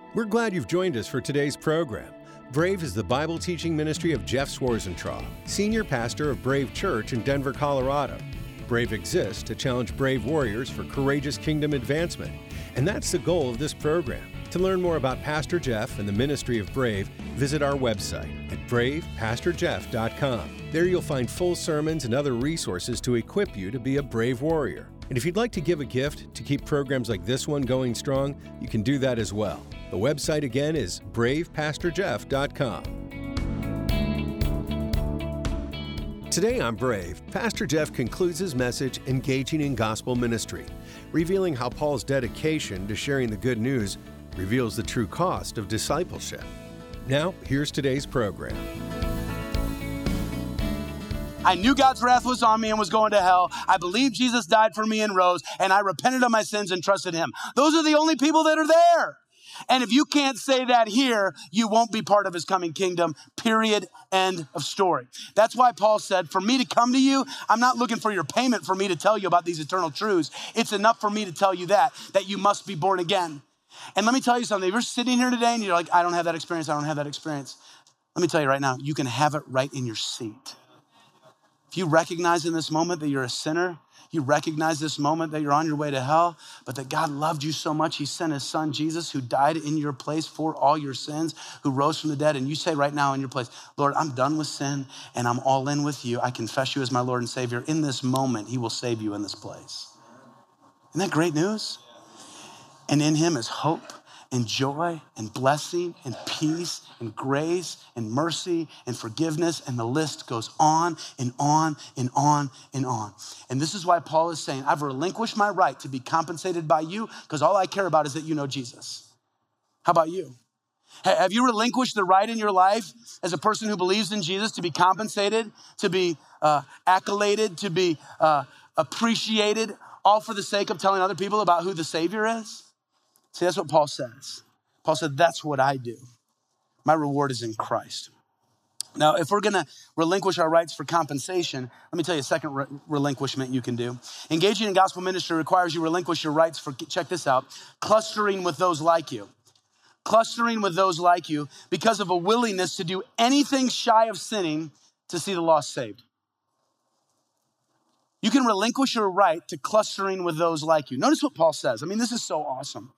We're glad you've joined us for today's program. Brave is the Bible teaching ministry of Jeff Swarzentraub, senior pastor of Brave Church in Denver, Colorado. Brave exists to challenge brave warriors for courageous kingdom advancement, and that's the goal of this program. To learn more about Pastor Jeff and the ministry of Brave, visit our website at bravepastorjeff.com. There you'll find full sermons and other resources to equip you to be a brave warrior. And if you'd like to give a gift to keep programs like this one going strong, you can do that as well. The website again is bravepastorjeff.com. Today on Brave, Pastor Jeff concludes his message, Engaging in Gospel Ministry, revealing how Paul's dedication to sharing the good news reveals the true cost of discipleship. Now, here's today's program. I knew God's wrath was on me and was going to hell. I believed Jesus died for me and rose, and I repented of my sins and trusted him. Those are the only people that are there. And if you can't say that here, you won't be part of his coming kingdom, period, end of story. That's why Paul said, for me to come to you, I'm not looking for your payment for me to tell you about these eternal truths. It's enough for me to tell you that you must be born again. And let me tell you something. If you're sitting here today and you're like, I don't have that experience, Let me tell you right now, you can have it right in your seat. If you recognize in this moment that you're a sinner, you recognize this moment that you're on your way to hell, but that God loved you so much, he sent his son Jesus, who died in your place for all your sins, who rose from the dead. And you say right now in your place, Lord, I'm done with sin and I'm all in with you. I confess you as my Lord and Savior. In this moment, he will save you in this place. Isn't that great news? And in him is hope and joy and blessing and peace and grace and mercy and forgiveness. And the list goes on and on and on and on. And this is why Paul is saying, I've relinquished my right to be compensated by you because all I care about is that you know Jesus. How about you? Have you relinquished the right in your life as a person who believes in Jesus to be compensated, to be accoladed, to be appreciated, all for the sake of telling other people about who the Savior is? See, that's what Paul says. Paul said, that's what I do. My reward is in Christ. Now, if we're going to relinquish our rights for compensation, let me tell you a second relinquishment you can do. Engaging in gospel ministry requires you relinquish your rights for, check this out, clustering with those like you. Clustering with those like you because of a willingness to do anything shy of sinning to see the lost saved. You can relinquish your right to clustering with those like you. Notice what Paul says. I mean, this is so awesome.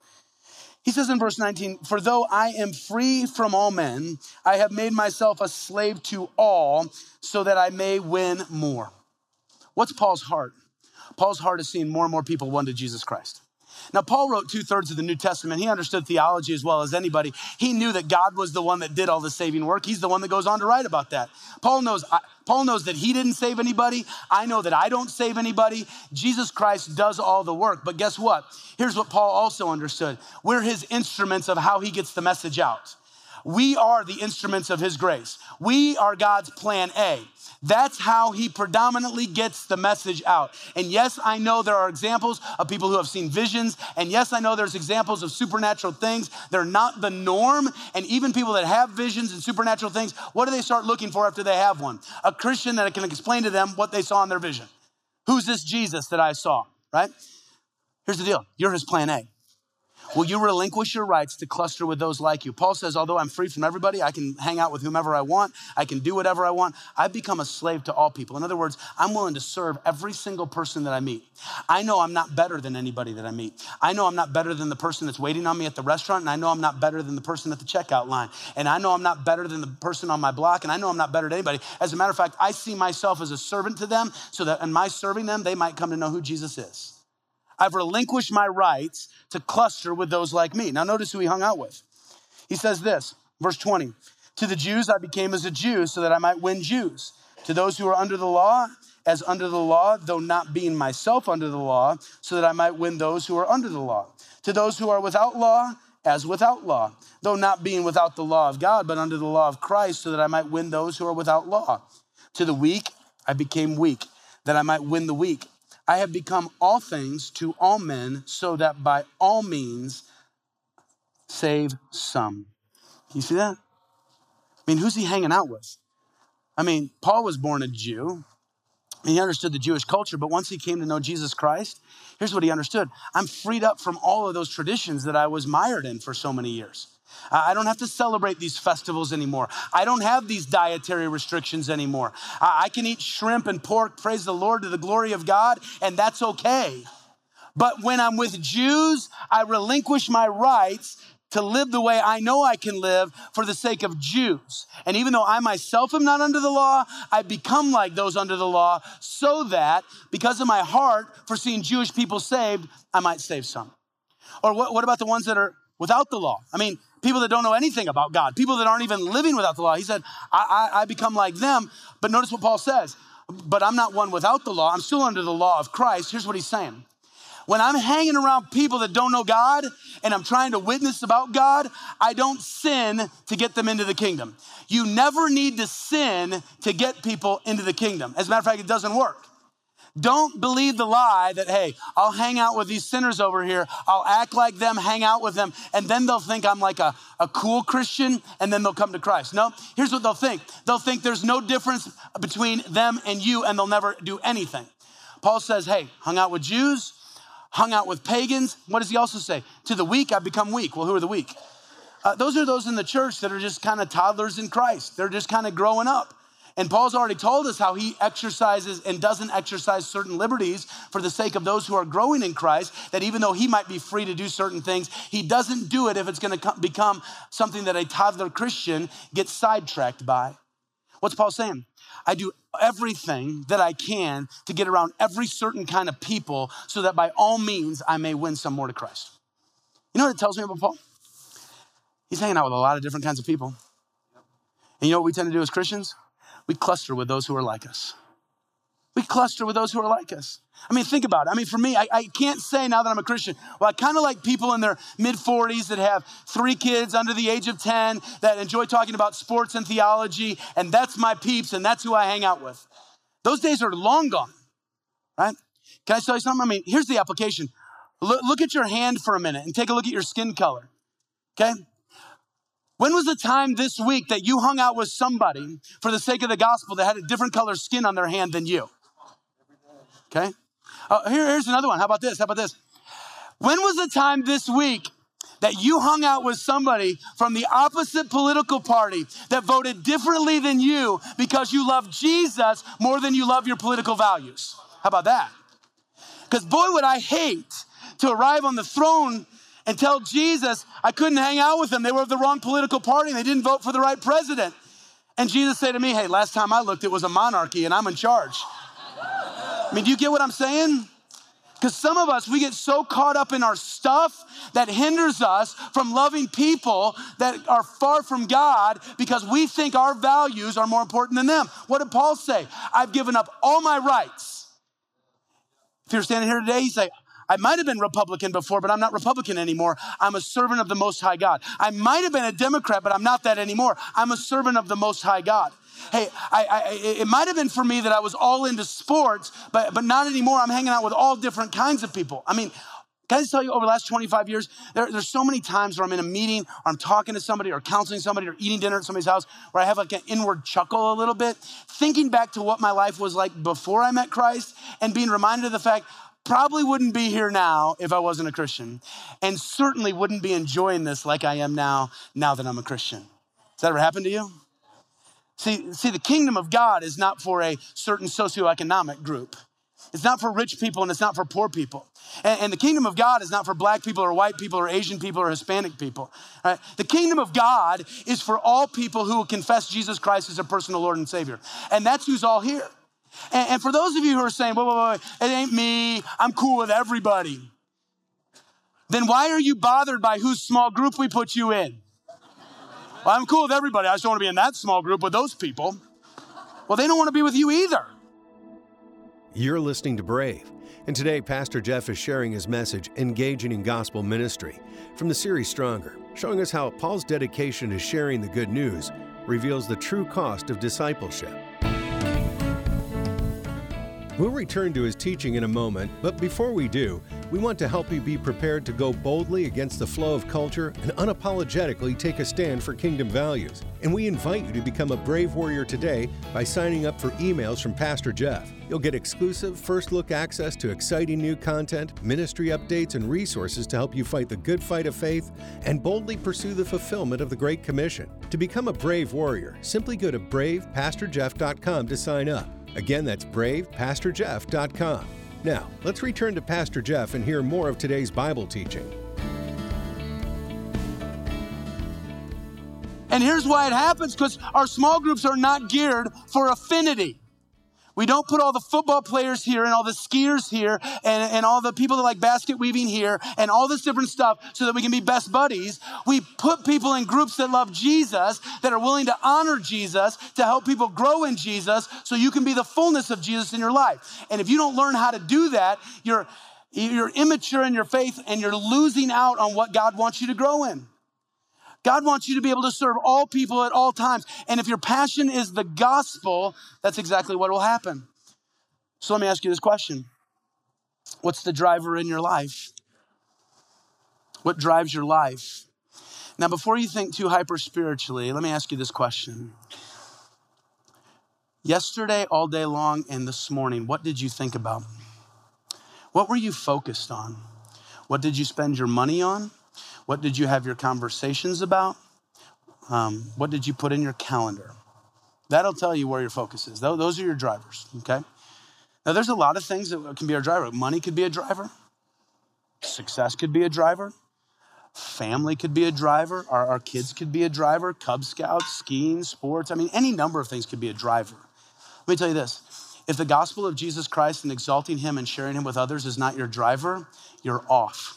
He says in verse 19, for though I am free from all men, I have made myself a slave to all so that I may win more. What's Paul's heart? Paul's heart is seeing more and more people won to Jesus Christ. Now, Paul wrote 2/3 of the New Testament. He understood theology as well as anybody. He knew that God was the one that did all the saving work. He's the one that goes on to write about that. Paul knows that he didn't save anybody. I know that I don't save anybody. Jesus Christ does all the work. But guess what? Here's what Paul also understood. We're his instruments of how he gets the message out. We are the instruments of his grace. We are God's plan A. That's how he predominantly gets the message out. And yes, I know there are examples of people who have seen visions. And yes, I know there's examples of supernatural things. They're not the norm. And even people that have visions and supernatural things, what do they start looking for after they have one? A Christian that can explain to them what they saw in their vision. Who's this Jesus that I saw, right? Here's the deal. You're his plan A. Will you relinquish your rights to cluster with those like you? Paul says, although I'm free from everybody, I can hang out with whomever I want. I can do whatever I want. I've become a slave to all people. In other words, I'm willing to serve every single person that I meet. I know I'm not better than anybody that I meet. I know I'm not better than the person that's waiting on me at the restaurant. And I know I'm not better than the person at the checkout line. And I know I'm not better than the person on my block. And I know I'm not better than anybody. As a matter of fact, I see myself as a servant to them so that in my serving them, they might come to know who Jesus is. I've relinquished my rights to cluster with those like me. Now notice who he hung out with. He says this, verse 20, to the Jews I became as a Jew so that I might win Jews. To those who are under the law, as under the law, though not being myself under the law, so that I might win those who are under the law. To those who are without law, as without law, though not being without the law of God, but under the law of Christ, so that I might win those who are without law. To the weak I became weak, that I might win the weak. I have become all things to all men so that by all means save some. You see that? I mean, who's he hanging out with? I mean, Paul was born a Jew. And he understood the Jewish culture, but once he came to know Jesus Christ, here's what he understood. I'm freed up from all of those traditions that I was mired in for so many years. I don't have to celebrate these festivals anymore. I don't have these dietary restrictions anymore. I can eat shrimp and pork, praise the Lord, to the glory of God, and that's okay. But when I'm with Jews, I relinquish my rights to live the way I know I can live for the sake of Jews. And even though I myself am not under the law, I become like those under the law so that because of my heart for seeing Jewish people saved, I might save some. Or what about the ones that are without the law? I mean, people that don't know anything about God, people that aren't even living without the law. He said, I become like them. But notice what Paul says, but I'm not one without the law. I'm still under the law of Christ. Here's what he's saying. When I'm hanging around people that don't know God and I'm trying to witness about God, I don't sin to get them into the kingdom. You never need to sin to get people into the kingdom. As a matter of fact, it doesn't work. Don't believe the lie that, hey, I'll hang out with these sinners over here. I'll act like them, hang out with them, and then they'll think I'm like a cool Christian, and then they'll come to Christ. No, here's what they'll think. They'll think there's no difference between them and you, and they'll never do anything. Paul says, hey, hung out with Jews, hung out with pagans. What does he also say? To the weak, I become weak. Well, who are the weak? Those are those in the church that are just kind of toddlers in Christ. They're just kind of growing up. And Paul's already told us how he exercises and doesn't exercise certain liberties for the sake of those who are growing in Christ, that even though he might be free to do certain things, he doesn't do it if it's going to become something that a toddler Christian gets sidetracked by. What's Paul saying? I do everything that I can to get around every certain kind of people so that by all means I may win some more to Christ. You know what it tells me about Paul? He's hanging out with a lot of different kinds of people. And you know what we tend to do as Christians? We cluster with those who are like us. We cluster with those who are like us. I mean, think about it. I mean, for me, I can't say now that I'm a Christian, well, I kind of like people in their mid-40s that have 3 kids under the age of 10 that enjoy talking about sports and theology, and that's my peeps, and that's who I hang out with. Those days are long gone, right? Can I tell you something? I mean, here's the application. Look at your hand for a minute and take a look at your skin color, okay? When was the time this week that you hung out with somebody for the sake of the gospel that had a different color skin on their hand than you? Okay. Here's another one. How about this? When was the time this week that you hung out with somebody from the opposite political party that voted differently than you because you love Jesus more than you love your political values? How about that? Because boy, would I hate to arrive on the throne and tell Jesus I couldn't hang out with them. They were of the wrong political party and they didn't vote for the right president. And Jesus said to me, hey, last time I looked, it was a monarchy and I'm in charge. I mean, do you get what I'm saying? Because some of us, we get so caught up in our stuff that hinders us from loving people that are far from God because we think our values are more important than them. What did Paul say? I've given up all my rights. If you're standing here today, you say, I might have been Republican before, but I'm not Republican anymore. I'm a servant of the Most High God. I might have been a Democrat, but I'm not that anymore. I'm a servant of the Most High God. Hey, it might have been for me that I was all into sports, but not anymore. I'm hanging out with all different kinds of people. I mean, can I just tell you, over the last 25 years, there's so many times where I'm in a meeting, or I'm talking to somebody, or counseling somebody, or eating dinner at somebody's house, where I have like an inward chuckle a little bit, thinking back to what my life was like before I met Christ, and being reminded of the fact, probably wouldn't be here now if I wasn't a Christian, and certainly wouldn't be enjoying this like I am now that I'm a Christian. Has that ever happened to you? See, the kingdom of God is not for a certain socioeconomic group. It's not for rich people and it's not for poor people. And the kingdom of God is not for black people or white people or Asian people or Hispanic people. Right? The kingdom of God is for all people who will confess Jesus Christ as their personal Lord and Savior. And that's who's all here. And for those of you who are saying, wait, it ain't me, I'm cool with everybody, then why are you bothered by whose small group we put you in? Well, I'm cool with everybody. I just don't want to be in that small group with those people. Well, they don't want to be with you either. You're listening to Brave. And today, Pastor Jeff is sharing his message, Engaging in Gospel Ministry, from the series Stronger, showing us how Paul's dedication to sharing the good news reveals the true cost of discipleship. We'll return to his teaching in a moment, but before we do, We want to help you be prepared to go boldly against the flow of culture and unapologetically take a stand for kingdom values. And we invite you to become a Brave Warrior today by signing up for emails from Pastor Jeff. You'll get exclusive first look access to exciting new content, ministry updates, and resources to help you fight the good fight of faith and boldly pursue the fulfillment of the Great Commission. To become a Brave Warrior, simply go to bravepastorjeff.com to sign up. Again, that's bravepastorjeff.com. Now, let's return to Pastor Jeff and hear more of today's Bible teaching. And here's why it happens, because our small groups are not geared for affinity. We don't put all the football players here and all the skiers here and all the people that like basket weaving here and all this different stuff so that we can be best buddies. We put people in groups that love Jesus, that are willing to honor Jesus, to help people grow in Jesus so you can be the fullness of Jesus in your life. And if you don't learn how to do that, you're immature in your faith and you're losing out on what God wants you to grow in. God wants you to be able to serve all people at all times. And if your passion is the gospel, that's exactly what will happen. So let me ask you this question. What's the driver in your life? What drives your life? Now, before you think too hyper spiritually, let me ask you this question. Yesterday, all day long, and this morning, what did you think about? What were you focused on? What did you spend your money on? What did you have your conversations about? What did you put in your calendar? That'll tell you where your focus is. Those are your drivers, okay? Now, there's a lot of things that can be our driver. Money could be a driver. Success could be a driver. Family could be a driver. Our kids could be a driver. Cub Scouts, skiing, sports. I mean, any number of things could be a driver. Let me tell you this. If the gospel of Jesus Christ and exalting him and sharing him with others is not your driver, you're off.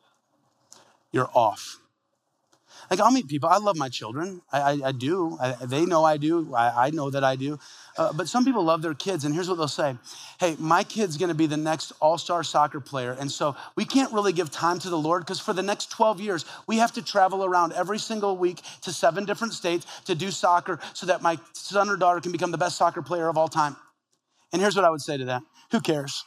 You're off. Like, I'll meet people. I love my children. I do. They know I do. I know that I do. But some people love their kids, and here's what they'll say. Hey, my kid's going to be the next all-star soccer player, and so we can't really give time to the Lord because for the next 12 years, we have to travel around every single week to 7 different states to do soccer so that my son or daughter can become the best soccer player of all time. And here's what I would say to that. Who cares?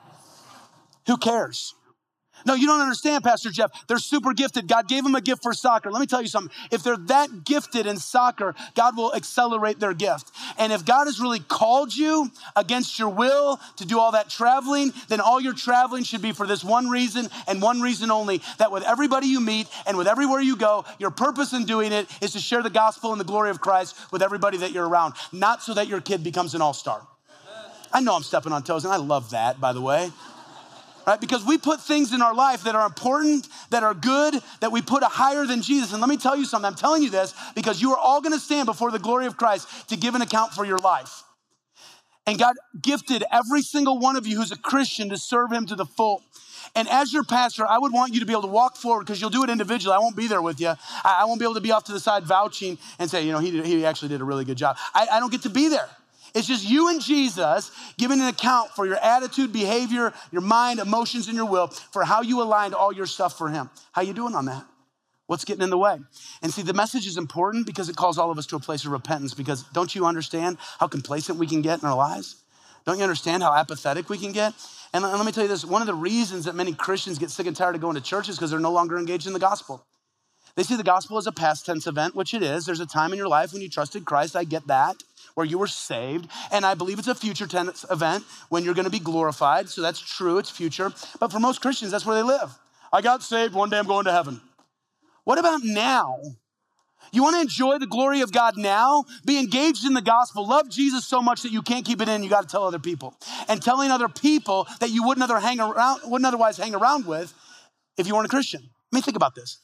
Who cares? No, you don't understand, Pastor Jeff. They're super gifted. God gave them a gift for soccer. Let me tell you something. If they're that gifted in soccer, God will accelerate their gift. And if God has really called you against your will to do all that traveling, then all your traveling should be for this one reason and one reason only, that with everybody you meet and with everywhere you go, your purpose in doing it is to share the gospel and the glory of Christ with everybody that you're around, not so that your kid becomes an all-star. I know I'm stepping on toes, and I love that, by the way. Right? Because we put things in our life that are important, that are good, that we put higher than Jesus. And let me tell you something. I'm telling you this because you are all going to stand before the glory of Christ to give an account for your life. And God gifted every single one of you who's a Christian to serve him to the full. And as your pastor, I would want you to be able to walk forward because you'll do it individually. I won't be there with you. I won't be able to be off to the side vouching and say, he actually did a really good job. I don't get to be there. It's just you and Jesus giving an account for your attitude, behavior, your mind, emotions, and your will for how you aligned all your stuff for him. How you doing on that? What's getting in the way? And see, the message is important because it calls all of us to a place of repentance, because don't you understand how complacent we can get in our lives? Don't you understand how apathetic we can get? And let me tell you this, one of the reasons that many Christians get sick and tired of going to church is because they're no longer engaged in the gospel. They see the gospel as a past tense event, which it is. There's a time in your life when you trusted Christ, I get that, where you were saved. And I believe it's a future tense event when you're going to be glorified. So that's true, it's future. But for most Christians, that's where they live. I got saved, one day I'm going to heaven. What about now? You want to enjoy the glory of God now? Be engaged in the gospel. Love Jesus so much that you can't keep it in. You got to tell other people. And telling other people that you wouldn't otherwise hang around with if you weren't a Christian. I mean, think about this.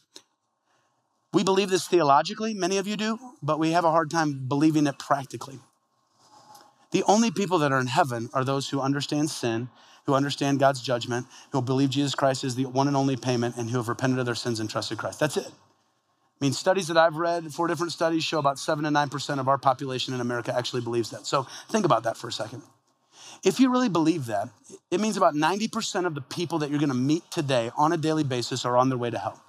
We believe this theologically, many of you do, but we have a hard time believing it practically. The only people that are in heaven are those who understand sin, who understand God's judgment, who believe Jesus Christ is the one and only payment, and who have repented of their sins and trusted Christ. That's it. I mean, studies that I've read, 4 different studies, show about 7 to 9% of our population in America actually believes that. So think about that for a second. If you really believe that, it means about 90% of the people that you're going to meet today on a daily basis are on their way to hell.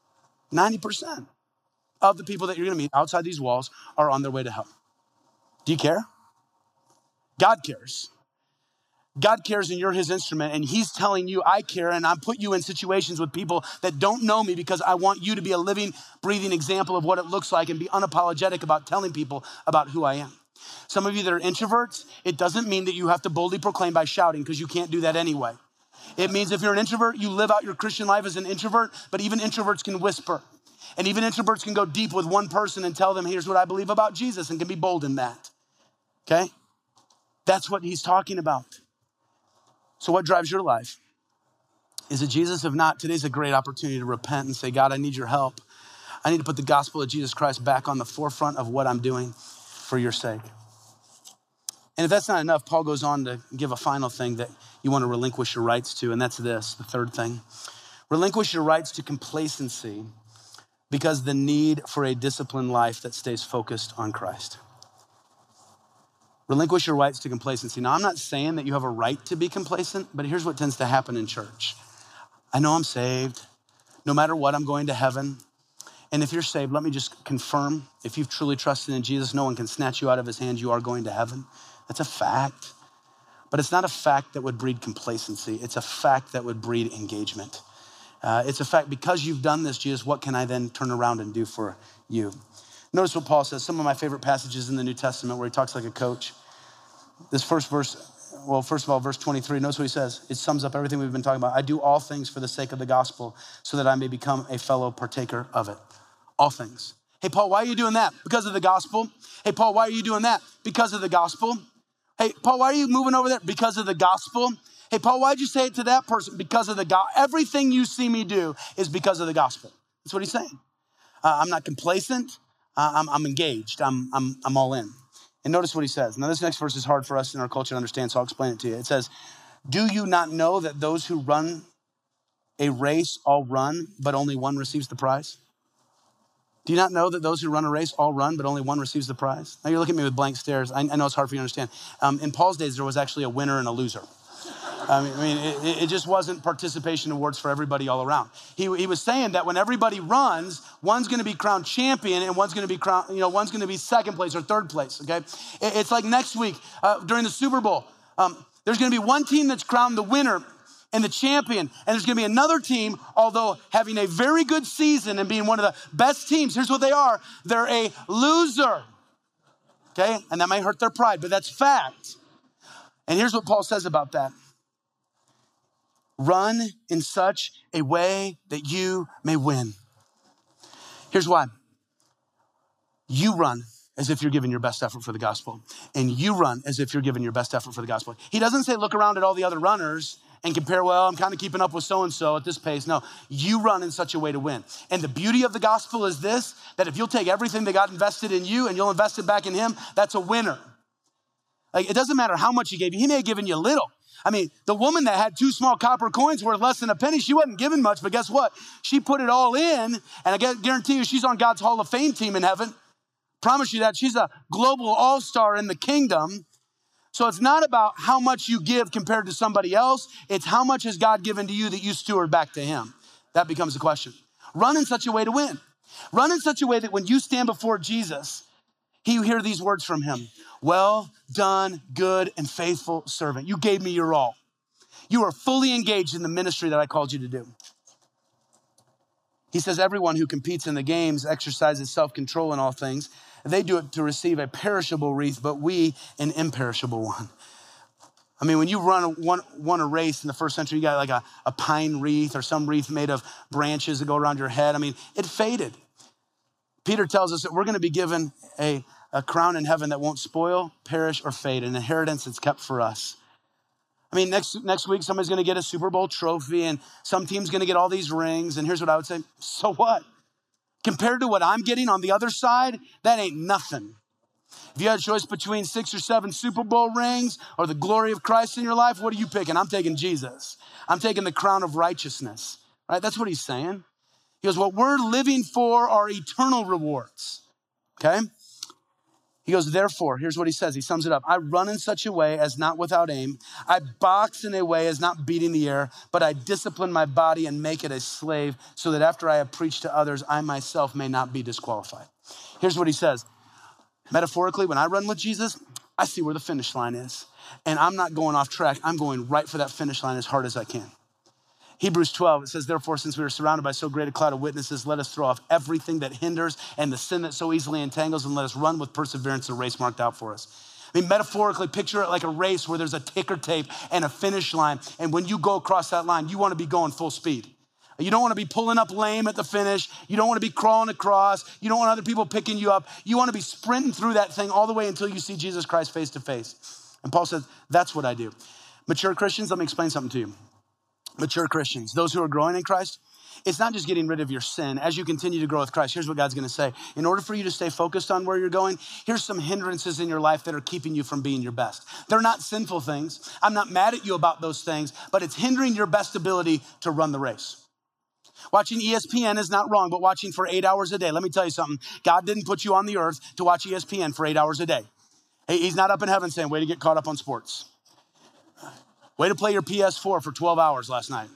90% of the people that you're going to meet outside these walls are on their way to hell. Do you care? God cares. God cares and you're his instrument, and he's telling you, I care, and I put you in situations with people that don't know me because I want you to be a living, breathing example of what it looks like and be unapologetic about telling people about who I am. Some of you that are introverts, it doesn't mean that you have to boldly proclaim by shouting, because you can't do that anyway. It means if you're an introvert, you live out your Christian life as an introvert, but even introverts can whisper. And even introverts can go deep with one person and tell them, here's what I believe about Jesus, and can be bold in that, okay? That's what he's talking about. So what drives your life? Is it Jesus? If not, today's a great opportunity to repent and say, God, I need your help. I need to put the gospel of Jesus Christ back on the forefront of what I'm doing for your sake. And if that's not enough, Paul goes on to give a final thing that you want to relinquish your rights to, and that's this, the third thing. Relinquish your rights to complacency because the need for a disciplined life that stays focused on Christ. Relinquish your rights to complacency. Now, I'm not saying that you have a right to be complacent, but here's what tends to happen in church. I know I'm saved. No matter what, I'm going to heaven. And if you're saved, let me just confirm, if you've truly trusted in Jesus, no one can snatch you out of his hand. You are going to heaven. That's a fact. But it's not a fact that would breed complacency. It's a fact that would breed engagement. It's a fact, because you've done this, Jesus, what can I then turn around and do for you? Notice what Paul says, some of my favorite passages in the New Testament where he talks like a coach. This first verse, well, first of all, verse 23, notice what he says. It sums up everything we've been talking about. I do all things for the sake of the gospel so that I may become a fellow partaker of it. All things. Hey, Paul, why are you doing that? Because of the gospel. Hey, Paul, why are you doing that? Because of the gospel. Hey, Paul, why are you moving over there? Because of the gospel. Hey, Paul, why'd you say it to that person? Because of the gospel. Everything you see me do is because of the gospel. That's what he's saying. I'm not complacent. I'm engaged. I'm all in. And notice what he says. Now, this next verse is hard for us in our culture to understand, so I'll explain it to you. It says, do you not know that those who run a race all run, but only one receives the prize? Do you not know that those who run a race all run, but only one receives the prize? Now, you're looking at me with blank stares. I know it's hard for you to understand. In Paul's days, there was actually a winner and a loser. It just wasn't participation awards for everybody all around. He was saying that when everybody runs, one's going to be crowned champion and one's going to be one's going to be second place or third place. Okay, it's like next week during the Super Bowl. There's going to be one team that's crowned the winner and the champion, and there's going to be another team, although having a very good season and being one of the best teams. Here's what they are: they're a loser. Okay, and that might hurt their pride, but that's fact. And here's what Paul says about that. Run in such a way that you may win. Here's why. You run as if you're giving your best effort for the gospel. And you run as if you're giving your best effort for the gospel. He doesn't say look around at all the other runners and compare, well, I'm kind of keeping up with so-and-so at this pace. No, you run in such a way to win. And the beauty of the gospel is this, that if you'll take everything that God invested in you and you'll invest it back in him, that's a winner. Like, it doesn't matter how much he gave you. He may have given you little. I mean, the woman that had 2 small copper coins worth less than a penny, she wasn't given much, but guess what? She put it all in, and I guarantee you she's on God's Hall of Fame team in heaven. Promise you that. She's a global all-star in the kingdom. So it's not about how much you give compared to somebody else. It's how much has God given to you that you steward back to him. That becomes the question. Run in such a way to win. Run in such a way that when you stand before Jesus, you hear these words from him. Well done, good and faithful servant. You gave me your all. You are fully engaged in the ministry that I called you to do. He says everyone who competes in the games exercises self-control in all things. They do it to receive a perishable wreath, but we an imperishable one. I mean, when you won a race in the first century, you got like a pine wreath or some wreath made of branches that go around your head. I mean, it faded. Peter tells us that we're going to be given a crown in heaven that won't spoil, perish, or fade, an inheritance that's kept for us. I mean, next week, somebody's going to get a Super Bowl trophy and some team's going to get all these rings. And here's what I would say. So what? Compared to what I'm getting on the other side, that ain't nothing. If you had a choice between 6 or 7 Super Bowl rings or the glory of Christ in your life, what are you picking? I'm taking Jesus. I'm taking the crown of righteousness, right? That's what he's saying. He goes, what we're living for are eternal rewards, okay? He goes, therefore, here's what he says. He sums it up. I run in such a way as not without aim. I box in a way as not beating the air, but I discipline my body and make it a slave so that after I have preached to others, I myself may not be disqualified. Here's what he says. Metaphorically, when I run with Jesus, I see where the finish line is. And I'm not going off track. I'm going right for that finish line as hard as I can. Hebrews 12, it says, therefore, since we are surrounded by so great a cloud of witnesses, let us throw off everything that hinders and the sin that so easily entangles, and let us run with perseverance the race marked out for us. I mean, metaphorically, picture it like a race where there's a ticker tape and a finish line. And when you go across that line, you want to be going full speed. You don't want to be pulling up lame at the finish. You don't want to be crawling across. You don't want other people picking you up. You want to be sprinting through that thing all the way until you see Jesus Christ face to face. And Paul says, that's what I do. Mature Christians, let me explain something to you. Mature Christians, those who are growing in Christ, it's not just getting rid of your sin. As you continue to grow with Christ, here's what God's gonna say. In order for you to stay focused on where you're going, here's some hindrances in your life that are keeping you from being your best. They're not sinful things. I'm not mad at you about those things, but it's hindering your best ability to run the race. Watching ESPN is not wrong, but watching for 8 hours a day. Let me tell you something. God didn't put you on the earth to watch ESPN for 8 hours a day. He's not up in heaven saying, way to get caught up on sports. Way to play your PS4 for 12 hours last night.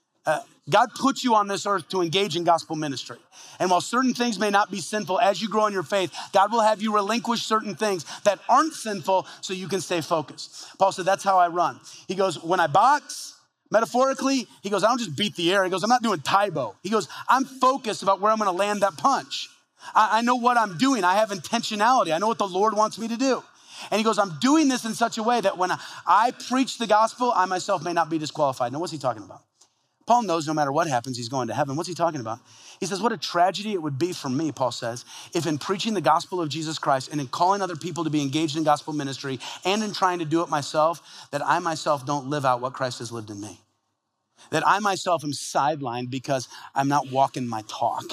God put you on this earth to engage in gospel ministry. And while certain things may not be sinful, as you grow in your faith, God will have you relinquish certain things that aren't sinful so you can stay focused. Paul said, that's how I run. He goes, when I box, metaphorically, he goes, I don't just beat the air. He goes, I'm not doing Taibo. He goes, I'm focused about where I'm gonna land that punch. I know what I'm doing. I have intentionality. I know what the Lord wants me to do. And he goes, I'm doing this in such a way that when I preach the gospel, I myself may not be disqualified. Now, what's he talking about? Paul knows no matter what happens, he's going to heaven. What's he talking about? He says, what a tragedy it would be for me, Paul says, if in preaching the gospel of Jesus Christ and in calling other people to be engaged in gospel ministry and in trying to do it myself, that I myself don't live out what Christ has lived in me. That I myself am sidelined because I'm not walking my talk.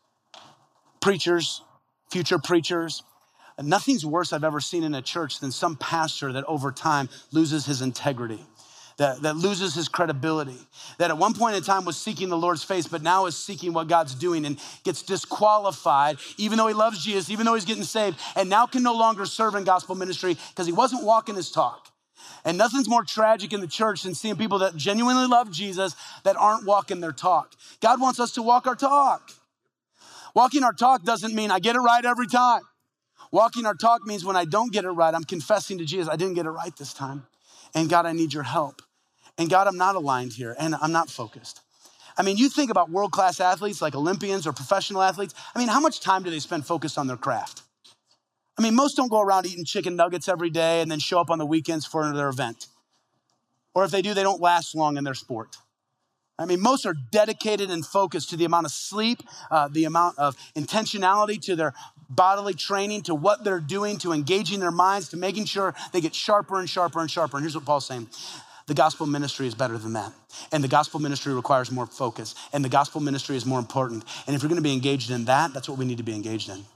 Preachers, future preachers, nothing's worse I've ever seen in a church than some pastor that over time loses his integrity, that loses his credibility, that at one point in time was seeking the Lord's face, but now is seeking what God's doing and gets disqualified, even though he loves Jesus, even though he's getting saved, and now can no longer serve in gospel ministry because he wasn't walking his talk. And nothing's more tragic in the church than seeing people that genuinely love Jesus that aren't walking their talk. God wants us to walk our talk. Walking our talk doesn't mean I get it right every time. Walking our talk means when I don't get it right, I'm confessing to Jesus, I didn't get it right this time. And God, I need your help. And God, I'm not aligned here and I'm not focused. I mean, you think about world-class athletes like Olympians or professional athletes. I mean, how much time do they spend focused on their craft? I mean, most don't go around eating chicken nuggets every day and then show up on the weekends for their event. Or if they do, they don't last long in their sport. I mean, most are dedicated and focused to the amount of sleep, the amount of intentionality to their bodily training, to what they're doing, to engaging their minds, to making sure they get sharper and sharper and sharper. And here's what Paul's saying. The gospel ministry is better than that. And the gospel ministry requires more focus. And the gospel ministry is more important. And if you're going to be engaged in that, that's what we need to be engaged in.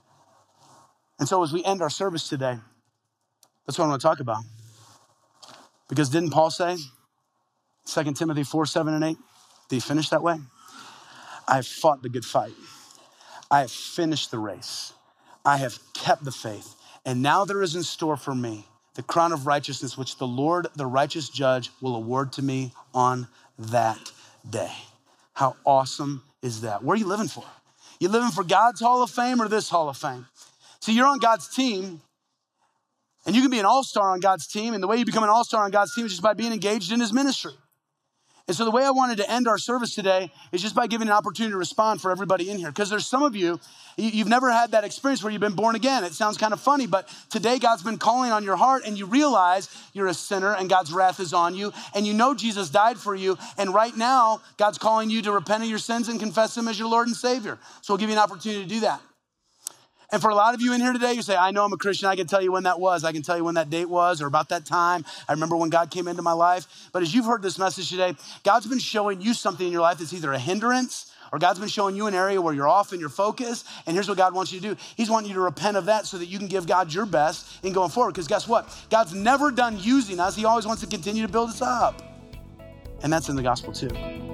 And so as we end our service today, that's what I want to talk about. Because didn't Paul say, 2 Timothy 4:7-8, did he finish that way? I have fought the good fight. I have finished the race. I have kept the faith. And now there is in store for me the crown of righteousness, which the Lord, the righteous judge, will award to me on that day. How awesome is that? Where are you living for? You living for God's Hall of Fame or this Hall of Fame? See, you're on God's team, and you can be an all-star on God's team, and the way you become an all-star on God's team is just by being engaged in his ministry. And so the way I wanted to end our service today is just by giving an opportunity to respond for everybody in here. Because there's some of you, you've never had that experience where you've been born again. It sounds kind of funny, but today God's been calling on your heart and you realize you're a sinner and God's wrath is on you. And you know Jesus died for you. And right now, God's calling you to repent of your sins and confess him as your Lord and Savior. So we'll give you an opportunity to do that. And for a lot of you in here today, you say, I know I'm a Christian. I can tell you when that was. I can tell you when that date was or about that time. I remember when God came into my life. But as you've heard this message today, God's been showing you something in your life that's either a hindrance or God's been showing you an area where you're off in your focus. And here's what God wants you to do. He's wanting you to repent of that so that you can give God your best in going forward. Because guess what? God's never done using us. He always wants to continue to build us up. And that's in the gospel too.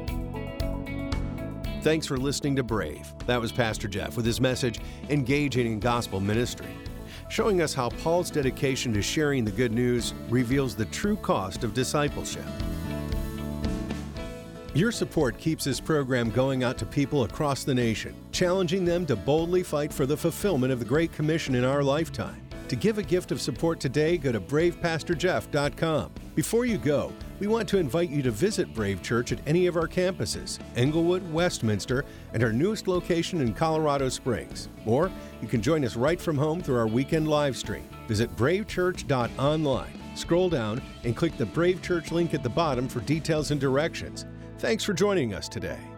Thanks for listening to Brave. That was Pastor Jeff with his message, Engaging in Gospel Ministry, showing us how Paul's dedication to sharing the good news reveals the true cost of discipleship. Your support keeps this program going out to people across the nation, challenging them to boldly fight for the fulfillment of the Great Commission in our lifetime. To give a gift of support today, go to bravepastorjeff.com. Before you go, we want to invite you to visit Brave Church at any of our campuses, Englewood, Westminster, and our newest location in Colorado Springs. Or you can join us right from home through our weekend live stream. Visit bravechurch.online. Scroll down and click the Brave Church link at the bottom for details and directions. Thanks for joining us today.